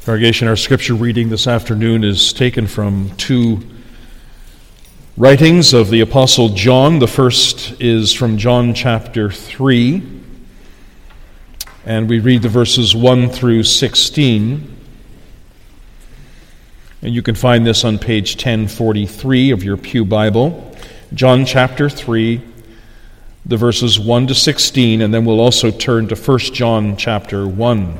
Congregation, our scripture reading this afternoon is taken from two writings of the Apostle John. The first is from John chapter 3, and we read the verses 1 through 16. And you can find this on page 1043 of your Pew Bible. John chapter 3, the verses 1 to 16, and then we'll also turn to 1 John chapter 1.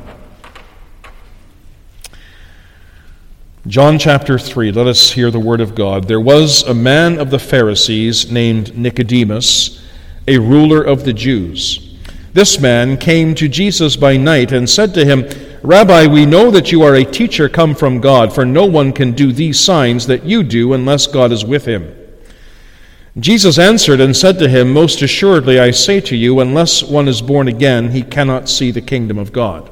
John chapter 3, let us hear the word of God. There was a man of the Pharisees named Nicodemus, a ruler of the Jews. This man came to Jesus by night and said to him, "Rabbi, we know that you are a teacher come from God, for no one can do these signs that you do unless God is with him." Jesus answered and said to him, "Most assuredly I say to you, unless one is born again, he cannot see the kingdom of God."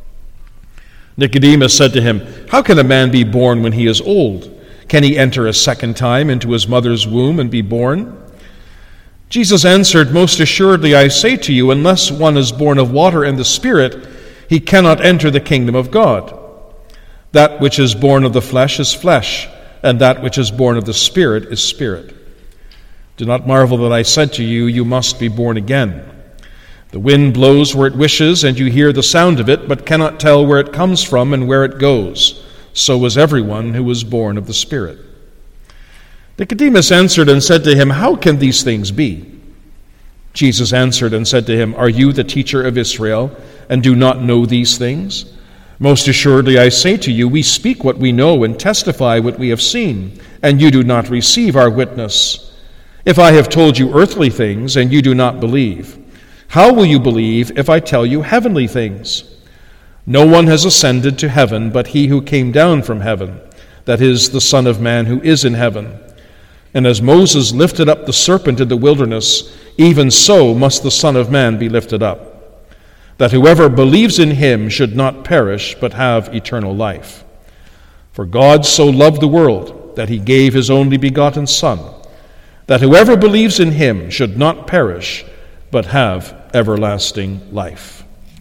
Nicodemus said to him, "How can a man be born when he is old? Can he enter a second time into his mother's womb and be born?" Jesus answered, "Most assuredly I say to you, unless one is born of water and the Spirit, he cannot enter the kingdom of God. That which is born of the flesh is flesh, and that which is born of the Spirit is spirit. Do not marvel that I said to you, you must be born again. The wind blows where it wishes, and you hear the sound of it, but cannot tell where it comes from and where it goes. So is everyone who is born of the Spirit." Nicodemus answered and said to him, "How can these things be?" Jesus answered and said to him, "Are you the teacher of Israel, and do not know these things? Most assuredly I say to you, we speak what we know and testify what we have seen, and you do not receive our witness. If I have told you earthly things, and you do not believe, how will you believe if I tell you heavenly things? No one has ascended to heaven but he who came down from heaven, that is, the Son of Man who is in heaven. And as Moses lifted up the serpent in the wilderness, even so must the Son of Man be lifted up, that whoever believes in him should not perish but have eternal life. For God so loved the world that he gave his only begotten Son, that whoever believes in him should not perish but have everlasting life."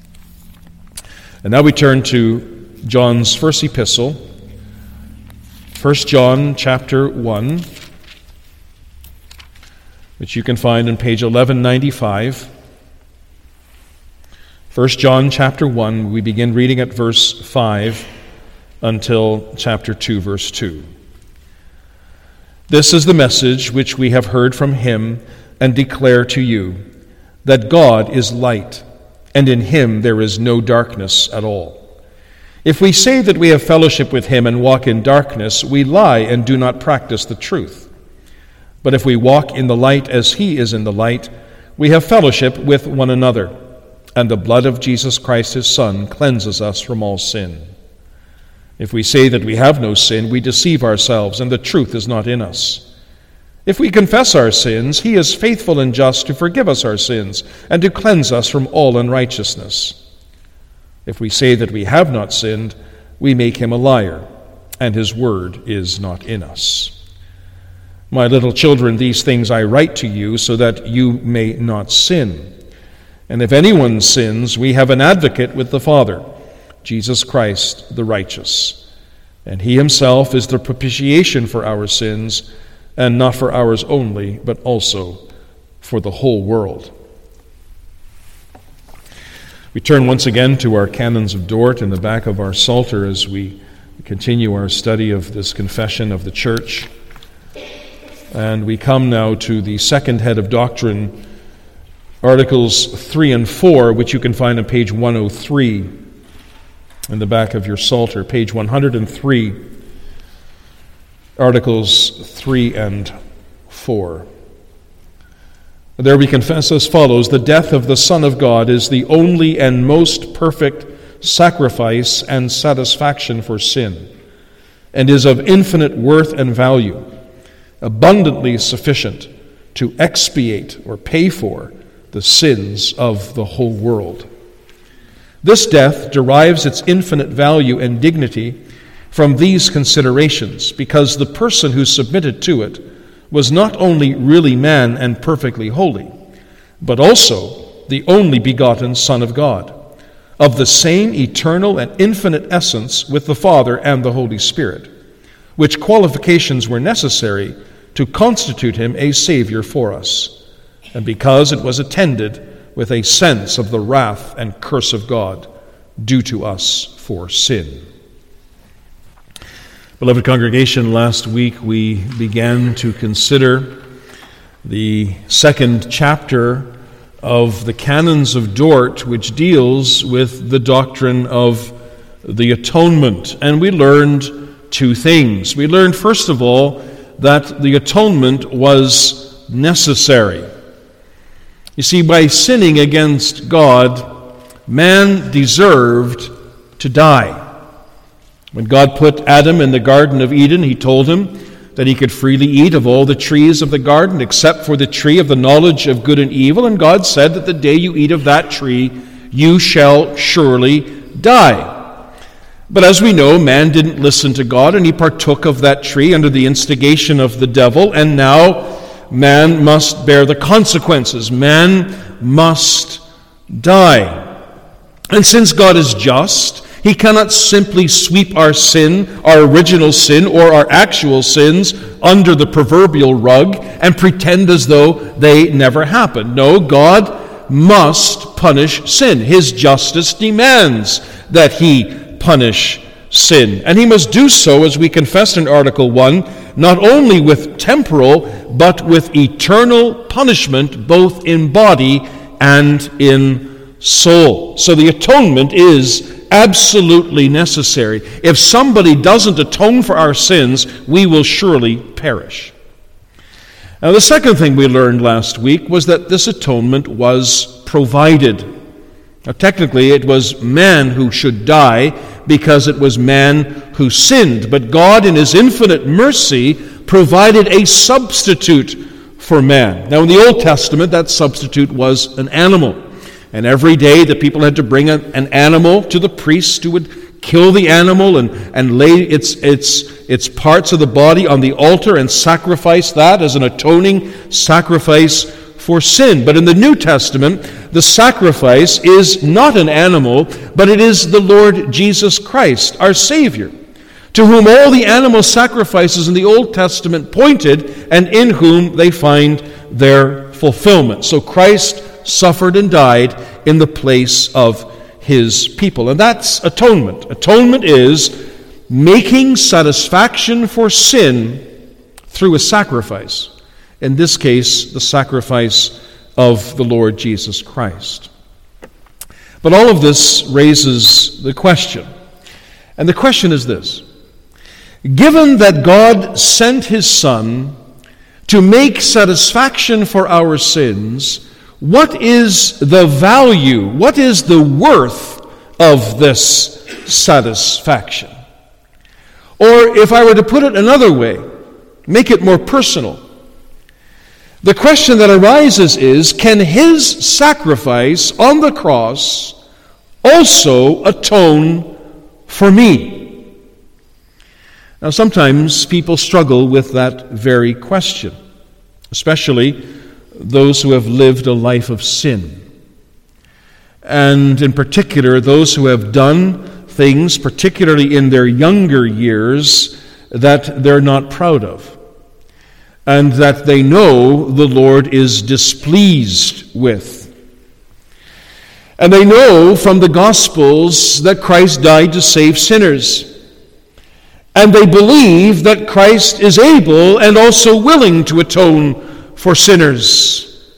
And now we turn to John's first epistle, 1 John chapter 1, which you can find on page 1195. 1 John chapter 1, we begin reading at verse 5 until chapter 2, verse 2. "This is the message which we have heard from him and declare to you, that God is light, and in him there is no darkness at all. If we say that we have fellowship with him and walk in darkness, we lie and do not practice the truth. But if we walk in the light as he is in the light, we have fellowship with one another, and the blood of Jesus Christ his Son cleanses us from all sin. If we say that we have no sin, we deceive ourselves, and the truth is not in us. If we confess our sins, he is faithful and just to forgive us our sins and to cleanse us from all unrighteousness. If we say that we have not sinned, we make him a liar, and his word is not in us. My little children, these things I write to you so that you may not sin. And if anyone sins, we have an advocate with the Father, Jesus Christ the righteous. And he himself is the propitiation for our sins, and not for ours only, but also for the whole world." We turn once again to our canons of Dort in the back of our Psalter as we continue our study of this confession of the Church. And we come now to the second head of doctrine, Articles 3 and 4, which you can find on page 103 in the back of your Psalter, page 103. Articles 3 and 4. There we confess as follows: "The death of the Son of God is the only and most perfect sacrifice and satisfaction for sin, and is of infinite worth and value, abundantly sufficient to expiate or pay for the sins of the whole world. This death derives its infinite value and dignity from these considerations, because the person who submitted to it was not only really man and perfectly holy, but also the only begotten Son of God, of the same eternal and infinite essence with the Father and the Holy Spirit, which qualifications were necessary to constitute him a Savior for us, and because it was attended with a sense of the wrath and curse of God due to us for sin. Beloved congregation, last week we began to consider the second chapter of the Canons of Dort, which deals with the doctrine of the atonement. And we learned two things. We learned, first of all, that the atonement was necessary. You see, by sinning against God, man deserved to die. When God put Adam in the Garden of Eden, he told him that he could freely eat of all the trees of the garden except for the tree of the knowledge of good and evil. And God said that the day you eat of that tree, you shall surely die. But as we know, man didn't listen to God, and he partook of that tree under the instigation of the devil, and now man must bear the consequences. Man must die. And since God is just, he cannot simply sweep our sin, our original sin, or our actual sins under the proverbial rug and pretend as though they never happened. No, God must punish sin. His justice demands that he punish sin. And he must do so, as we confessed in Article 1, not only with temporal, but with eternal punishment, both in body and in soul. So the atonement is absolutely necessary. If somebody doesn't atone for our sins, we will surely perish. Now, the second thing we learned last week was that this atonement was provided. Now, technically, it was man who should die because it was man who sinned. But God, in his infinite mercy, provided a substitute for man. Now, in the Old Testament, that substitute was an animal. And every day the people had to bring an animal to the priest who would kill the animal and lay its parts of the body on the altar and sacrifice that as an atoning sacrifice for sin. But in the New Testament, the sacrifice is not an animal, but it is the Lord Jesus Christ, our Savior, to whom all the animal sacrifices in the Old Testament pointed and in whom they find their fulfillment. So Christ suffered and died in the place of his people. And that's atonement. Atonement is making satisfaction for sin through a sacrifice. In this case, the sacrifice of the Lord Jesus Christ. But all of this raises the question. And the question is this: given that God sent his Son to make satisfaction for our sins, what is the value, what is the worth of this satisfaction? Or if I were to put it another way, make it more personal, the question that arises is, can his sacrifice on the cross also atone for me? Now, sometimes people struggle with that very question, especially those who have lived a life of sin. And in particular, those who have done things, particularly in their younger years, that they're not proud of, and that they know the Lord is displeased with. And they know from the Gospels that Christ died to save sinners. And they believe that Christ is able and also willing to atone for sinners.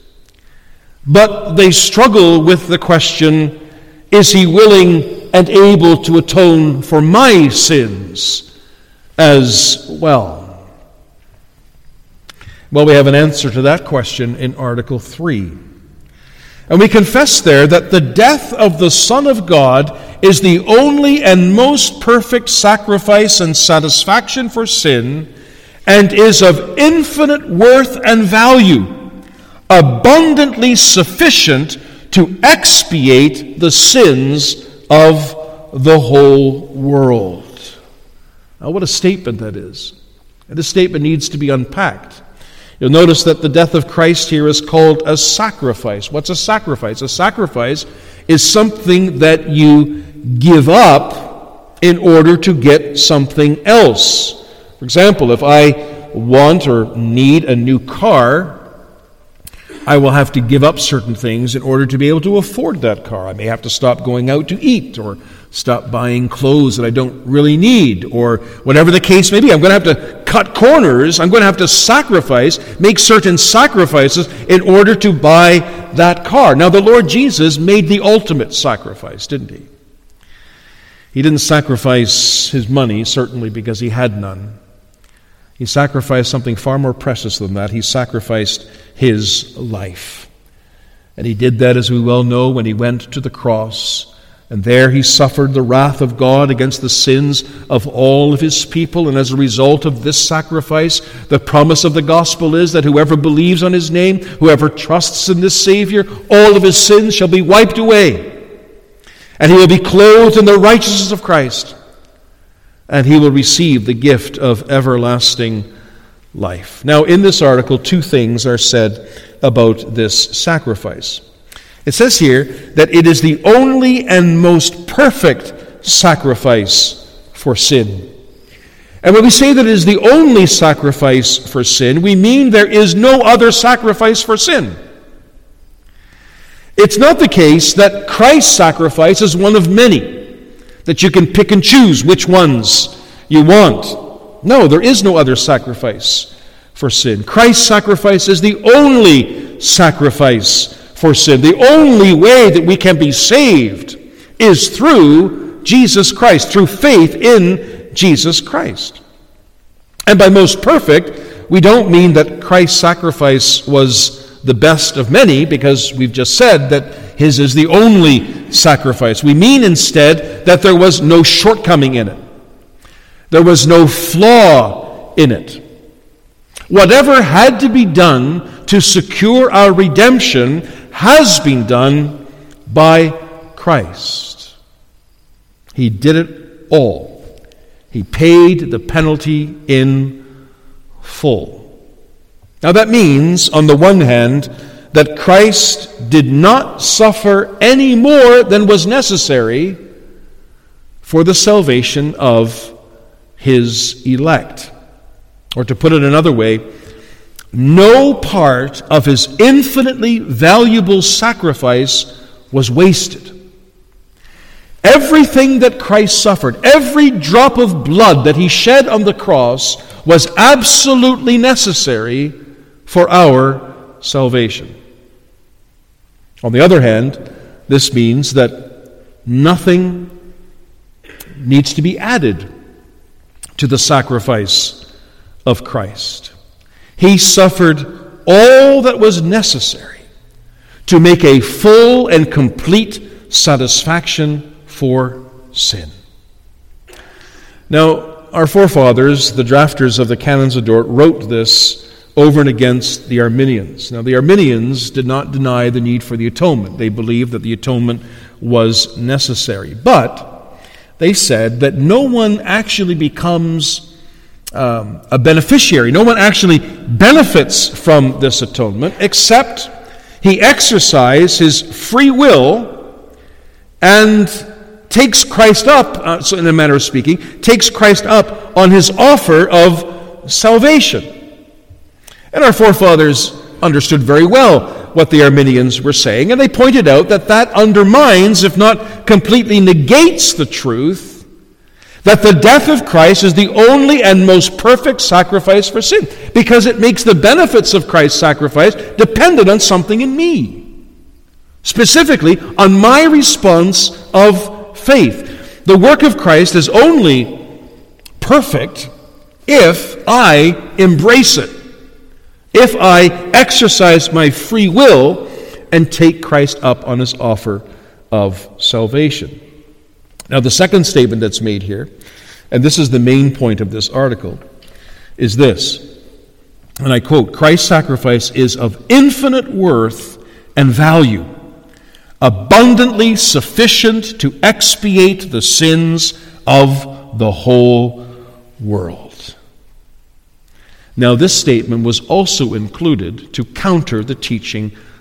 But they struggle with the question, is he willing and able to atone for my sins as well? Well, we have an answer to that question in Article 3. And we confess there that the death of the Son of God is the only and most perfect sacrifice and satisfaction for sin, and is of infinite worth and value, abundantly sufficient to expiate the sins of the whole world. Now, what a statement that is. And this statement needs to be unpacked. You'll notice that the death of Christ here is called a sacrifice. What's a sacrifice? A sacrifice is something that you give up in order to get something else. For example, if I want or need a new car, I will have to give up certain things in order to be able to afford that car. I may have to stop going out to eat, or stop buying clothes that I don't really need, or whatever the case may be. I'm going to have to cut corners. I'm going to have to make certain sacrifices in order to buy that car. Now, the Lord Jesus made the ultimate sacrifice, didn't he? He didn't sacrifice his money, certainly, because he had none. He sacrificed something far more precious than that. He sacrificed his life. And he did that, as we well know, when he went to the cross. And there he suffered the wrath of God against the sins of all of his people. And as a result of this sacrifice, the promise of the gospel is that whoever believes on his name, whoever trusts in this Savior, all of his sins shall be wiped away. And he will be clothed in the righteousness of Christ. And he will receive the gift of everlasting life. Now, in this article, two things are said about this sacrifice. It says here that it is the only and most perfect sacrifice for sin. And when we say that it is the only sacrifice for sin, we mean there is no other sacrifice for sin. It's not the case that Christ's sacrifice is one of many, that you can pick and choose which ones you want. No, there is no other sacrifice for sin. Christ's sacrifice is the only sacrifice for sin. The only way that we can be saved is through Jesus Christ, through faith in Jesus Christ. And by most perfect, we don't mean that Christ's sacrifice was the best of many, because we've just said that his is the only sacrifice. We mean instead that there was no shortcoming in it. There was no flaw in it. Whatever had to be done to secure our redemption has been done by Christ. He did it all. He paid the penalty in full. Now that means, on the one hand, that Christ did not suffer any more than was necessary for the salvation of his elect. Or to put it another way, no part of his infinitely valuable sacrifice was wasted. Everything that Christ suffered, every drop of blood that he shed on the cross, was absolutely necessary for our salvation. On the other hand, this means that nothing needs to be added to the sacrifice of Christ. He suffered all that was necessary to make a full and complete satisfaction for sin. Now, our forefathers, the drafters of the Canons of Dort, wrote this over and against the Arminians. Now, the Arminians did not deny the need for the atonement. They believed that the atonement was necessary. But they said that no one actually becomes a beneficiary. No one actually benefits from this atonement except he exercises his free will and takes Christ up, so in a manner of speaking, takes Christ up on his offer of salvation. And our forefathers understood very well what the Arminians were saying, and they pointed out that that undermines, if not completely negates, the truth that the death of Christ is the only and most perfect sacrifice for sin, because it makes the benefits of Christ's sacrifice dependent on something in me, specifically on my response of faith. The work of Christ is only perfect if I embrace it, if I exercise my free will and take Christ up on his offer of salvation. Now, the second statement that's made here, and this is the main point of this article, is this, and I quote, "Christ's sacrifice is of infinite worth and value, abundantly sufficient to expiate the sins of the whole world." Now, this statement was also included to counter the teaching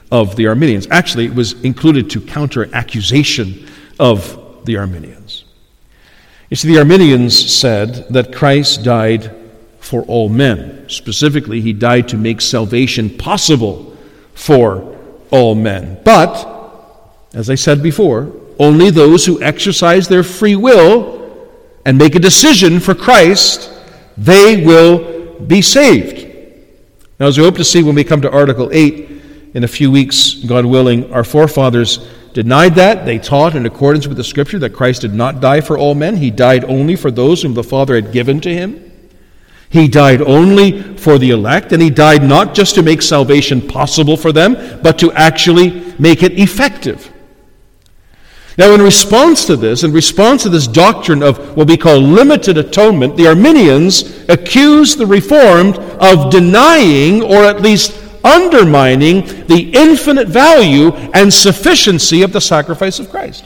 of the Arminians. Actually, it was included to counter an accusation of the Arminians. You see, the Arminians said that Christ died for all men. Specifically, he died to make salvation possible for all men. But, as I said before, only those who exercise their free will and make a decision for Christ, they will be saved. Now, as we hope to see when we come to Article 8 in a few weeks, God willing, our forefathers denied that. They taught in accordance with the Scripture that Christ did not die for all men. He died only for those whom the Father had given to him. He died only for the elect, and he died not just to make salvation possible for them, but to actually make it effective. Now, in response to this doctrine of what we call limited atonement, the Arminians accused the Reformed of denying, or at least undermining, the infinite value and sufficiency of the sacrifice of Christ.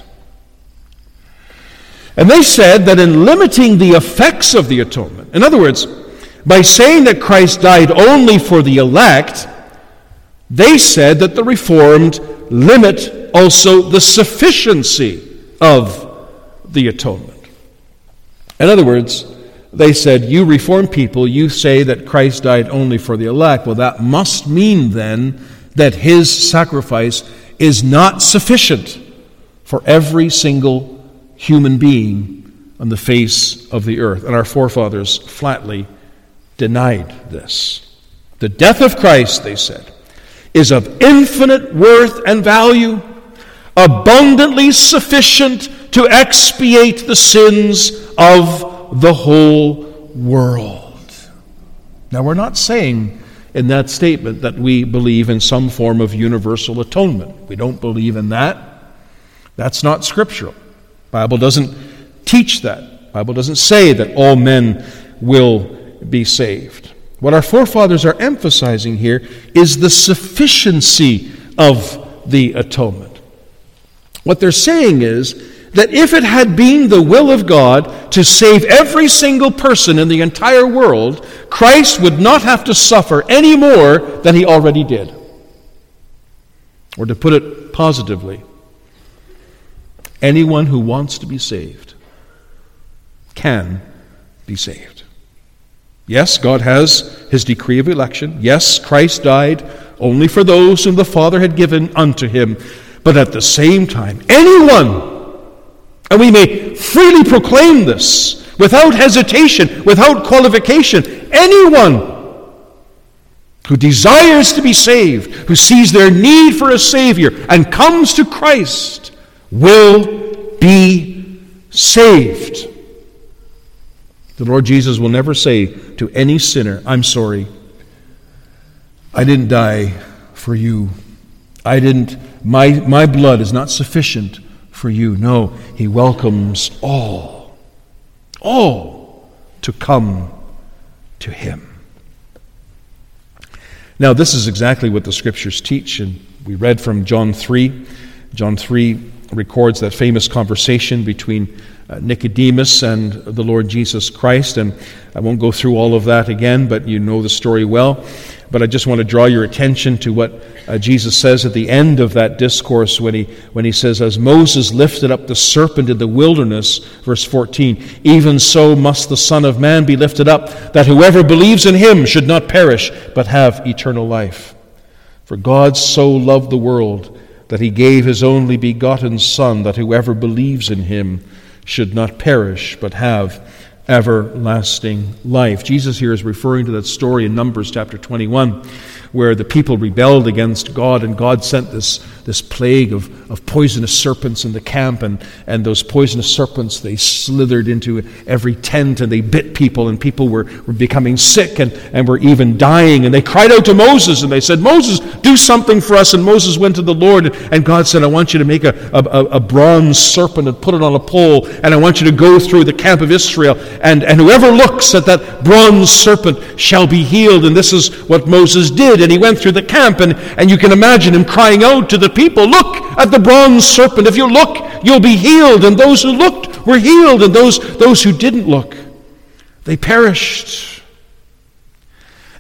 And they said that in limiting the effects of the atonement, in other words, by saying that Christ died only for the elect, they said that the Reformed limit also the sufficiency of the atonement. In other words, they said, you Reformed people, you say that Christ died only for the elect. Well, that must mean then that his sacrifice is not sufficient for every single human being on the face of the earth. And our forefathers flatly denied this. The death of Christ, they said, is of infinite worth and value, abundantly sufficient to expiate the sins of the whole world. Now, we're not saying in that statement that we believe in some form of universal atonement. We don't believe in that. That's not scriptural. The Bible doesn't teach that. The Bible doesn't say that all men will be saved. What our forefathers are emphasizing here is the sufficiency of the atonement. What they're saying is that if it had been the will of God to save every single person in the entire world, Christ would not have to suffer any more than he already did. Or to put it positively, anyone who wants to be saved can be saved. Yes, God has his decree of election. Yes, Christ died only for those whom the Father had given unto him. But at the same time, anyone, and we may freely proclaim this without hesitation, without qualification, anyone who desires to be saved, who sees their need for a Savior and comes to Christ, will be saved. The Lord Jesus will never say to any sinner, I'm sorry, I didn't die for you. My blood is not sufficient for you. No, he welcomes all to come to him. Now, this is exactly what the Scriptures teach, and we read from John 3. John 3 records that famous conversation between Nicodemus and the Lord Jesus Christ, and I won't go through all of that again, but you know the story well. But I just want to draw your attention to what Jesus says at the end of that discourse when he says, as Moses lifted up the serpent in the wilderness, verse 14, even so must the Son of Man be lifted up, that whoever believes in him should not perish, but have eternal life. For God so loved the world that he gave his only begotten Son, that whoever believes in him should not perish, but have everlasting life. Jesus here is referring to that story in Numbers chapter 21, where the people rebelled against God, and God sent this plague of poisonous serpents in the camp, and those poisonous serpents, they slithered into every tent, and they bit people, and people were becoming sick and were even dying. And they cried out to Moses, and they said, Moses, do something for us. And Moses went to the Lord, and God said, I want you to make a bronze serpent and put it on a pole, and I want you to go through the camp of Israel, and whoever looks at that bronze serpent shall be healed. And this is what Moses did. And he went through the camp, and you can imagine him crying out to the people, look at the bronze serpent. If you look, you'll be healed. And those who looked were healed, and those who didn't look, they perished.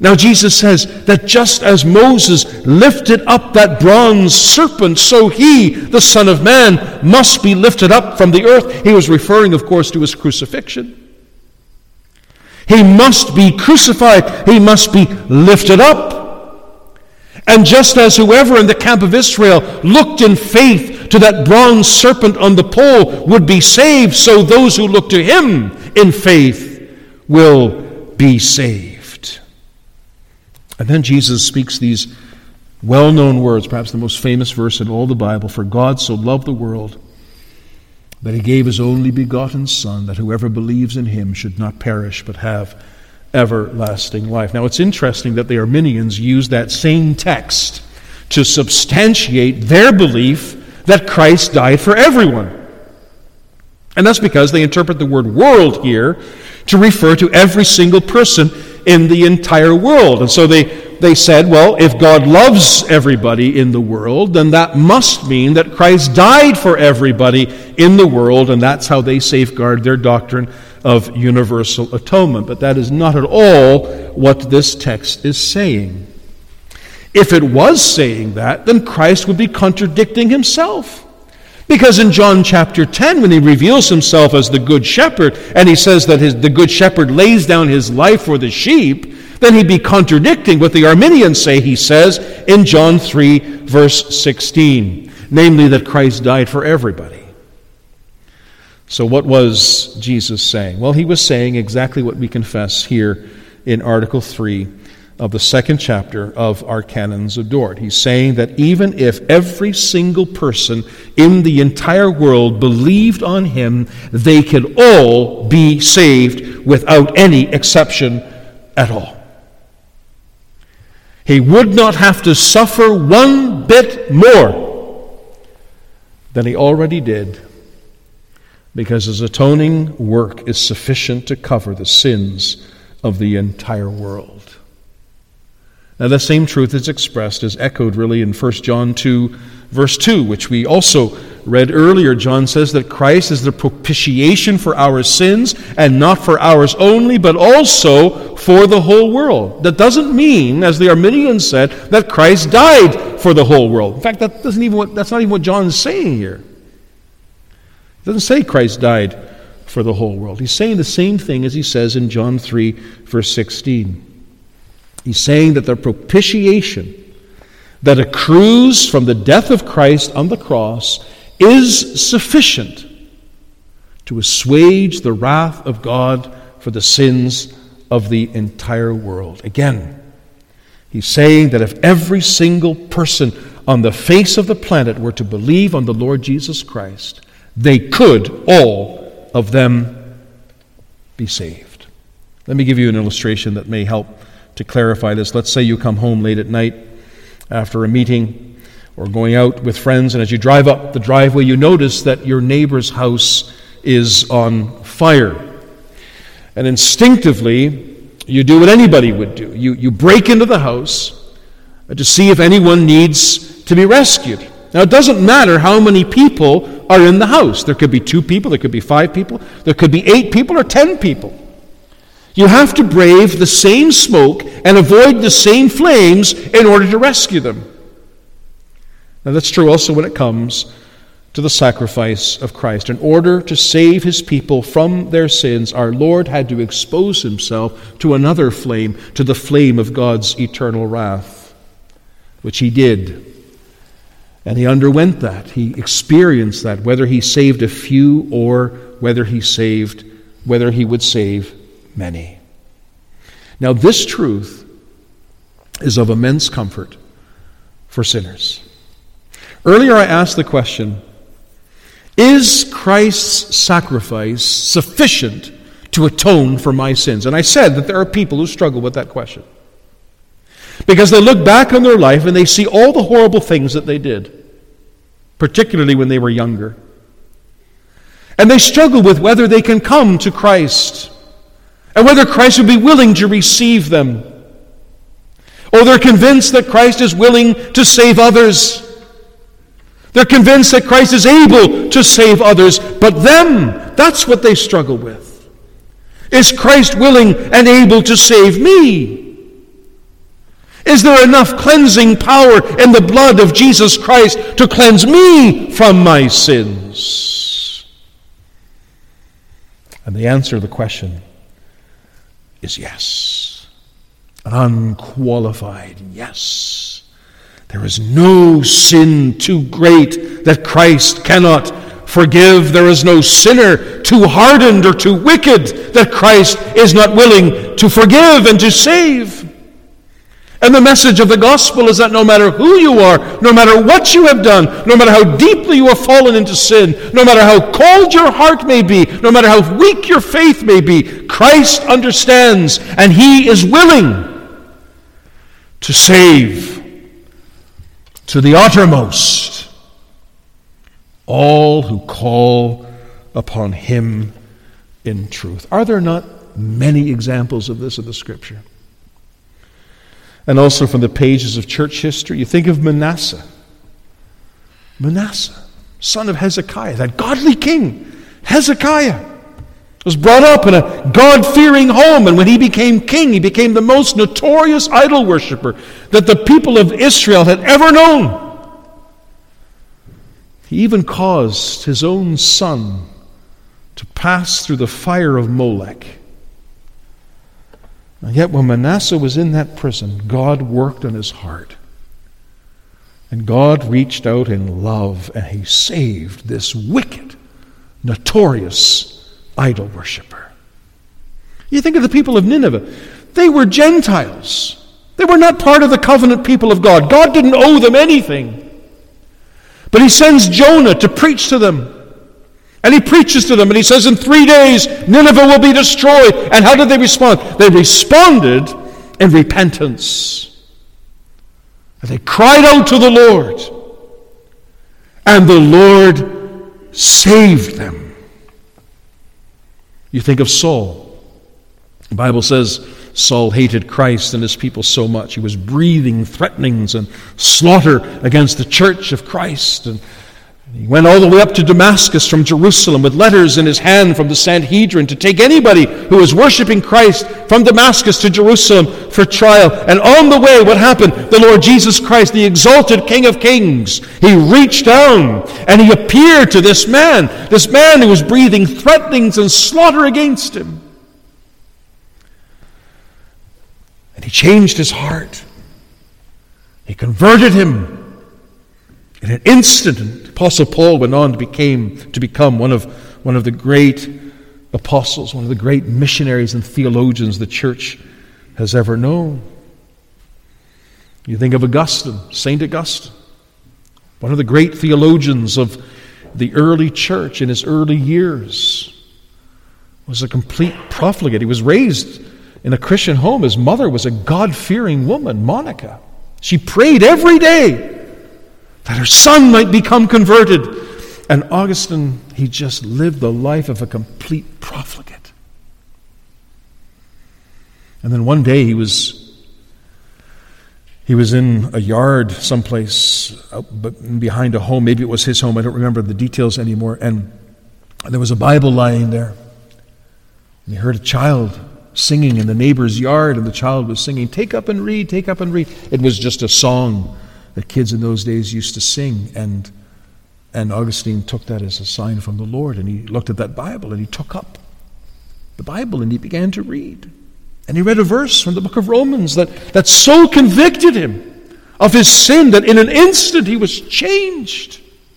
Now Jesus says that just as Moses lifted up that bronze serpent, so he, the Son of Man, must be lifted up from the earth. He was referring, of course, to his crucifixion. He must be crucified. He must be lifted up. And just as whoever in the camp of Israel looked in faith to that bronze serpent on the pole would be saved, so those who look to him in faith will be saved. And then Jesus speaks these well-known words, perhaps the most famous verse in all the Bible, "For God so loved the world that he gave his only begotten Son, that whoever believes in him should not perish but have everlasting life." Now it's interesting that the Arminians use that same text to substantiate their belief that Christ died for everyone. And that's because they interpret the word world here to refer to every single person in the entire world. And so they said, well, if God loves everybody in the world, then that must mean that Christ died for everybody in the world, and that's how they safeguard their doctrine of universal atonement. But that is not at all what this text is saying. If it was saying that, then Christ would be contradicting himself. Because in John chapter 10, when he reveals himself as the Good Shepherd, and he says that the Good Shepherd lays down his life for the sheep, then he'd be contradicting what the Arminians say he says in John 3, verse 16, namely that Christ died for everybody. So what was Jesus saying? Well, he was saying exactly what we confess here in Article 3 of the second chapter of our Canons of Dort. He's saying that even if every single person in the entire world believed on him, they could all be saved without any exception at all. He would not have to suffer one bit more than he already did, because his atoning work is sufficient to cover the sins of the entire world. Now, the same truth is expressed, is echoed really in 1 John 2, verse 2, which we also read earlier. John says that Christ is the propitiation for our sins, and not for ours only, but also for the whole world. That doesn't mean, as the Arminians said, that Christ died for the whole world. In fact, that's not even what John is saying here. It doesn't say Christ died for the whole world. He's saying the same thing as he says in John 3, verse 16. He's saying that the propitiation that accrues from the death of Christ on the cross is sufficient to assuage the wrath of God for the sins of the entire world. Again, he's saying that if every single person on the face of the planet were to believe on the Lord Jesus Christ, they could, all of them, be saved. Let me give you an illustration that may help to clarify this. Let's say you come home late at night after a meeting or going out with friends, and as you drive up the driveway, you notice that your neighbor's house is on fire. And instinctively, you do what anybody would do. You break into the house to see if anyone needs to be rescued. Now, it doesn't matter how many people are in the house. There could be 2 people, there could be 5 people, there could be 8 people or 10 people. You have to brave the same smoke and avoid the same flames in order to rescue them. Now, that's true also when it comes to the sacrifice of Christ. In order to save his people from their sins, our Lord had to expose himself to another flame, to the flame of God's eternal wrath, which he did. And he underwent that. He experienced that, whether he saved a few or whether he would save many. Now, this truth is of immense comfort for sinners. Earlier I asked the question, is Christ's sacrifice sufficient to atone for my sins? And I said that there are people who struggle with that question, because they look back on their life and they see all the horrible things that they did, particularly when they were younger. And they struggle with whether they can come to Christ and whether Christ would be willing to receive them. Or they're convinced that Christ is willing to save others. They're convinced that Christ is able to save others, but them, that's what they struggle with. Is Christ willing and able to save me? Is there enough cleansing power in the blood of Jesus Christ to cleanse me from my sins? And the answer to the question is yes. An unqualified yes. There is no sin too great that Christ cannot forgive. There is no sinner too hardened or too wicked that Christ is not willing to forgive and to save. And the message of the gospel is that no matter who you are, no matter what you have done, no matter how deeply you have fallen into sin, no matter how cold your heart may be, no matter how weak your faith may be, Christ understands and He is willing to save to the uttermost all who call upon Him in truth. Are there not many examples of this in the Scripture? And also from the pages of church history, you think of Manasseh. Manasseh, son of Hezekiah, that godly king. Hezekiah was brought up in a God-fearing home, and when he became king, he became the most notorious idol worshiper that the people of Israel had ever known. He even caused his own son to pass through the fire of Molech. And yet when Manasseh was in that prison, God worked on his heart. And God reached out in love, and He saved this wicked, notorious idol worshiper. You think of the people of Nineveh. They were Gentiles. They were not part of the covenant people of God. God didn't owe them anything. But He sends Jonah to preach to them. And he preaches to them, and he says, in 3 days, Nineveh will be destroyed. And how did they respond? They responded in repentance. And they cried out to the Lord. And the Lord saved them. You think of Saul. The Bible says Saul hated Christ and his people so much. He was breathing threatenings and slaughter against the church of Christ. And he went all the way up to Damascus from Jerusalem with letters in his hand from the Sanhedrin to take anybody who was worshiping Christ from Damascus to Jerusalem for trial. And on the way, what happened? The Lord Jesus Christ, the exalted King of Kings, He reached down and He appeared to this man who was breathing threatenings and slaughter against him. And He changed his heart. He converted him. In an instant, Apostle Paul went on to become one of the great apostles, one of the great missionaries and theologians the church has ever known. You think of Augustine, St. Augustine, one of the great theologians of the early church in his early years, was a complete profligate. He was raised in a Christian home. His mother was a God-fearing woman, Monica. She prayed every day that her son might become converted. And Augustine, he just lived the life of a complete profligate. And then one day he was in a yard someplace behind a home. Maybe it was his home. I don't remember the details anymore. And there was a Bible lying there. And he heard a child singing in the neighbor's yard, and the child was singing, "Take up and read, take up and read." It was just a song that kids in those days used to sing, and Augustine took that as a sign from the Lord, and he looked at that Bible, and he took up the Bible, and he began to read. And he read a verse from the book of Romans that so convicted him of his sin that in an instant he was changed.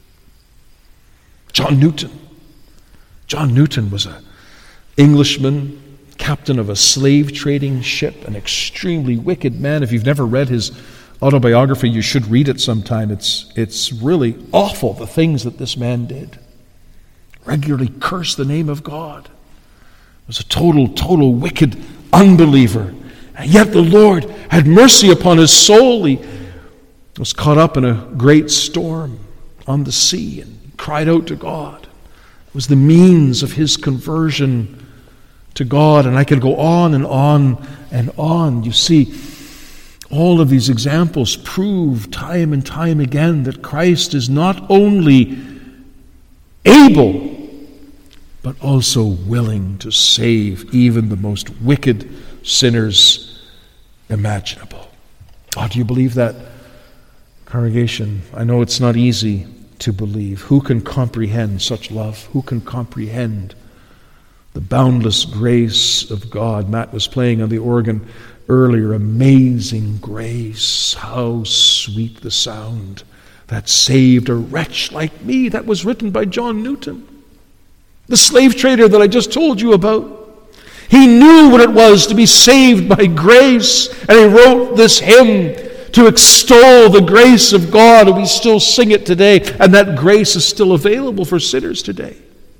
John Newton was an Englishman, captain of a slave trading ship, an extremely wicked man. If you've never read his autobiography, you should read it sometime. It's really awful, the things that this man did. Regularly cursed the name of God. Was a total wicked unbeliever. And yet the Lord had mercy upon his soul. He was caught up in a great storm on the sea and cried out to God. It was the means of his conversion to God. And I could go on and on and on. You see, all of these examples prove time and time again that Christ is not only able, but also willing to save even the most wicked sinners imaginable. Oh, do you believe that, congregation? I know it's not easy to believe. Who can comprehend such love? Who can comprehend the boundless grace of God? Matt was playing on the organ earlier. Amazing grace. How sweet the sound that saved a wretch like me. That was written by John Newton, the slave trader that I just told you about. He knew what it was to be saved by grace, and he wrote this hymn to extol the grace of God, and we still sing it today, and that grace is still available for sinners today.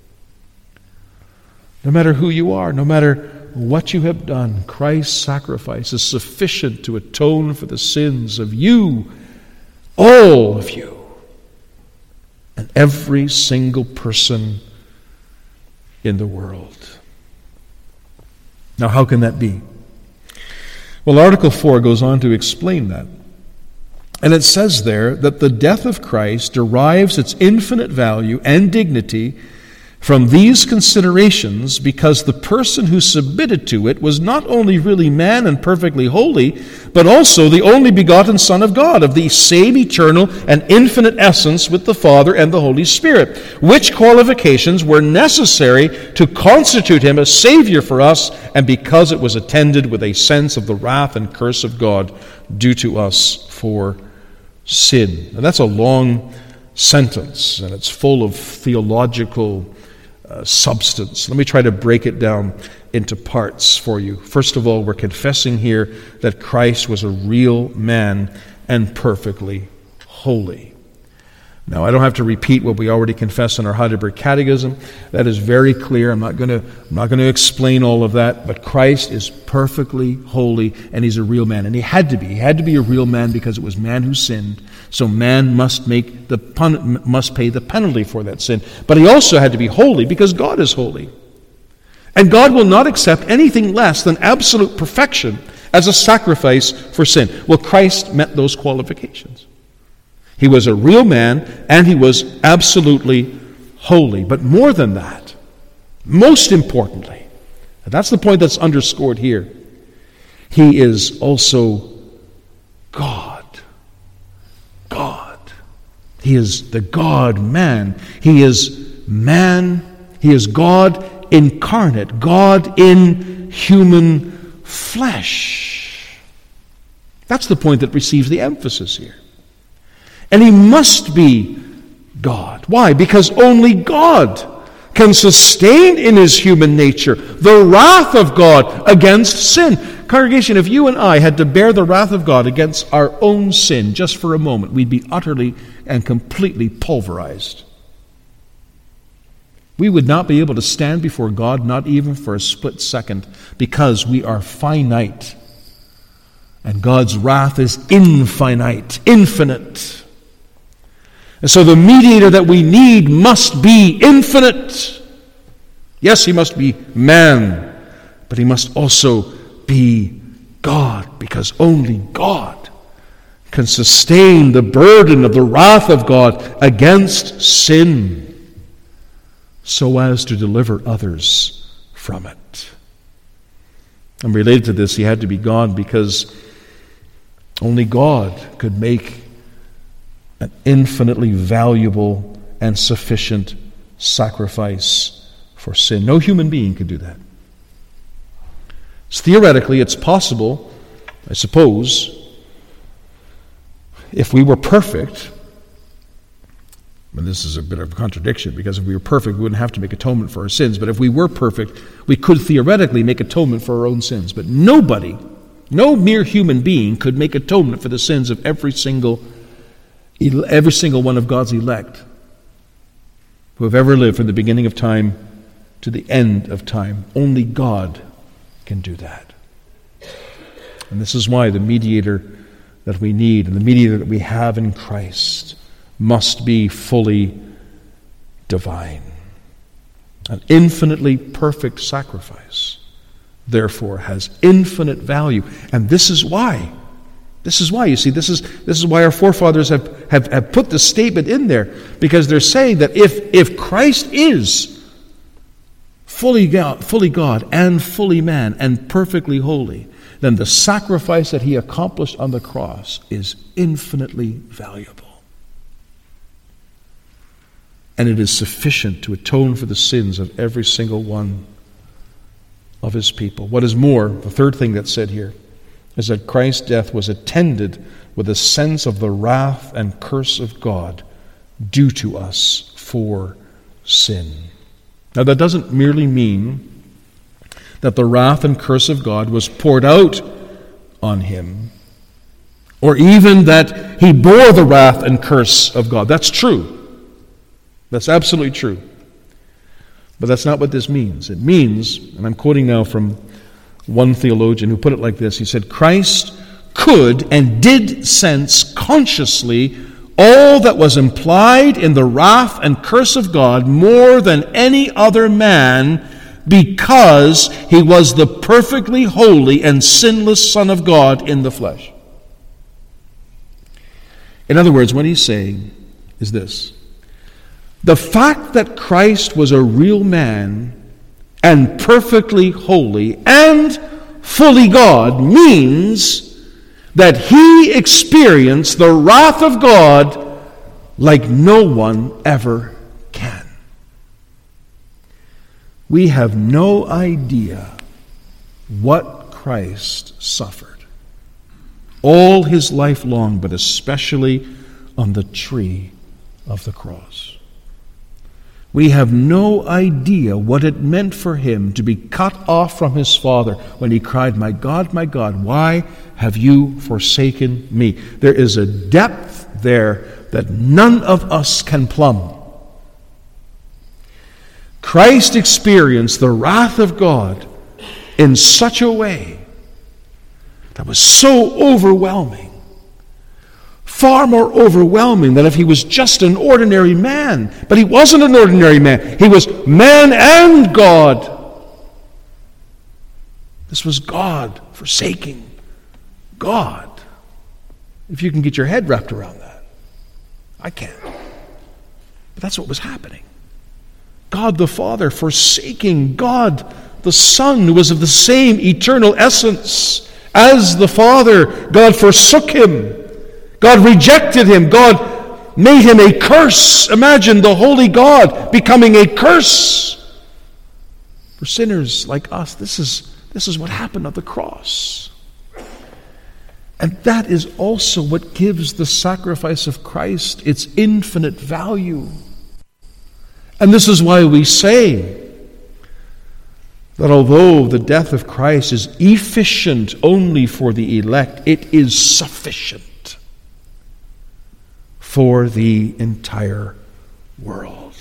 No matter who you are, no matter what you have done, Christ's sacrifice is sufficient to atone for the sins of you, all of you, and every single person in the world. Now, how can that be? Well, Article 4 goes on to explain that. And it says there that the death of Christ derives its infinite value and dignity from these considerations, because the person who submitted to it was not only really man and perfectly holy, but also the only begotten Son of God, of the same eternal and infinite essence with the Father and the Holy Spirit, which qualifications were necessary to constitute him a Savior for us, and because it was attended with a sense of the wrath and curse of God due to us for sin. And that's a long sentence, and it's full of theological substance. Let me try to break it down into parts for you. First of all, we're confessing here that Christ was a real man and perfectly holy. Now, I don't have to repeat what we already confessed in our Heidelberg Catechism. That is very clear. I'm not going to explain all of that, but Christ is perfectly holy, and he's a real man. And he had to be. He had to be a real man because it was man who sinned. So man must pay the penalty for that sin. But he also had to be holy because God is holy. And God will not accept anything less than absolute perfection as a sacrifice for sin. Well, Christ met those qualifications. He was a real man, and he was absolutely holy. But more than that, most importantly, and that's the point that's underscored here, he is also God. God. He is the God-man. He is man. He is God incarnate, God in human flesh. That's the point that receives the emphasis here. And he must be God. Why? Because only God can sustain in his human nature the wrath of God against sin. Congregation, if you and I had to bear the wrath of God against our own sin just for a moment, we'd be utterly and completely pulverized. We would not be able to stand before God, not even for a split second, because we are finite. And God's wrath is infinite. And so the mediator that we need must be infinite. Yes, he must be man, but he must also be God, because only God can sustain the burden of the wrath of God against sin so as to deliver others from it. And related to this, he had to be God because only God could make an infinitely valuable and sufficient sacrifice for sin. No human being could do that. So theoretically, it's possible, I suppose, if we were perfect, and this is a bit of a contradiction, because if we were perfect, we wouldn't have to make atonement for our sins, but if we were perfect, we could theoretically make atonement for our own sins. But nobody, no mere human being could make atonement for the sins of every single one of God's elect who have ever lived from the beginning of time to the end of time. Only God can do that. And this is why the mediator that we need and the mediator that we have in Christ must be fully divine. An infinitely perfect sacrifice, therefore, has infinite value. And this is why. You see, this is why our forefathers have put this statement in there, because they're saying that if Christ is fully God and fully man and perfectly holy, then the sacrifice that he accomplished on the cross is infinitely valuable. And it is sufficient to atone for the sins of every single one of his people. What is more, the third thing that's said here is that Christ's death was attended with a sense of the wrath and curse of God due to us for sin. Now, that doesn't merely mean that the wrath and curse of God was poured out on him, or even that he bore the wrath and curse of God. That's true. That's absolutely true. But that's not what this means. It means, and I'm quoting now from one theologian who put it like this, he said, Christ could and did sense consciously all that was implied in the wrath and curse of God more than any other man, because he was the perfectly holy and sinless Son of God in the flesh. In other words, what he's saying is this: the fact that Christ was a real man and perfectly holy and fully God means that he experienced the wrath of God like no one ever can. We have no idea what Christ suffered all his life long, but especially on the tree of the cross. We have no idea what it meant for him to be cut off from his Father when he cried, my God, why have you forsaken me? There is a depth there that none of us can plumb. Christ experienced the wrath of God in such a way that was so overwhelming, far more overwhelming than if he was just an ordinary man. But he wasn't an ordinary man. He was man and God. This was God forsaking God. If you can get your head wrapped around that. I can't. But that's what was happening. God the Father forsaking God the Son, who was of the same eternal essence as the Father. God forsook him. God rejected him. God made him a curse. Imagine the holy God becoming a curse for sinners like us. This is what happened on the cross. And that is also what gives the sacrifice of Christ its infinite value. And this is why we say that although the death of Christ is efficient only for the elect, it is sufficient for the entire world.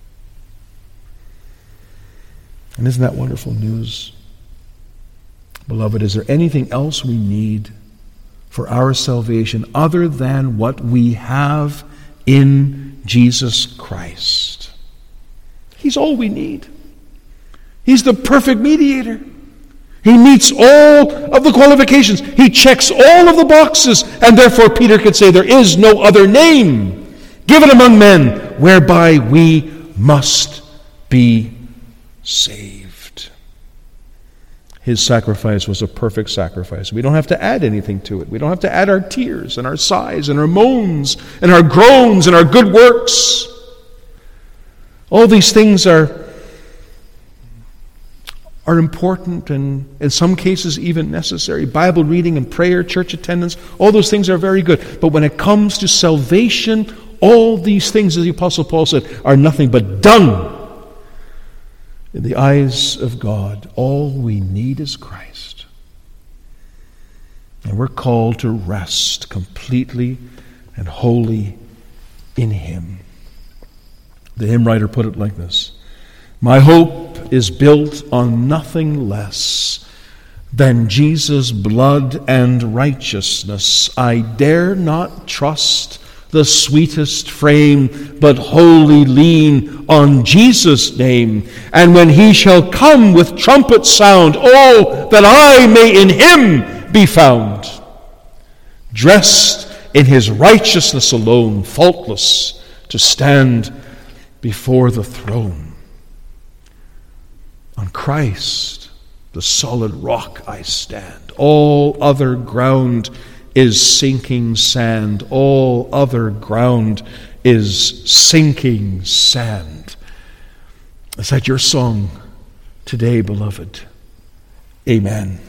And isn't that wonderful news? Beloved, is there anything else we need for our salvation other than what we have in Jesus Christ? He's all we need. He's the perfect mediator. He meets all of the qualifications. He checks all of the boxes. And therefore Peter could say there is no other name given among men whereby we must be saved. His sacrifice was a perfect sacrifice. We don't have to add anything to it. We don't have to add our tears and our sighs and our moans and our groans and our good works. All these things are important and in some cases even necessary. Bible reading and prayer, church attendance, all those things are very good. But when it comes to salvation, all these things, as the Apostle Paul said, are nothing but dung in the eyes of God. All we need is Christ. And we're called to rest completely and wholly in Him. The hymn writer put it like this: my hope is built on nothing less than Jesus' blood and righteousness. I dare not trust the sweetest frame, but wholly lean on Jesus' name. And when He shall come with trumpet sound, oh, that I may in Him be found, dressed in His righteousness alone, faultless, to stand before the throne. On Christ the solid rock I stand. All other ground is sinking sand. All other ground is sinking sand. Is that your song today, beloved? Amen.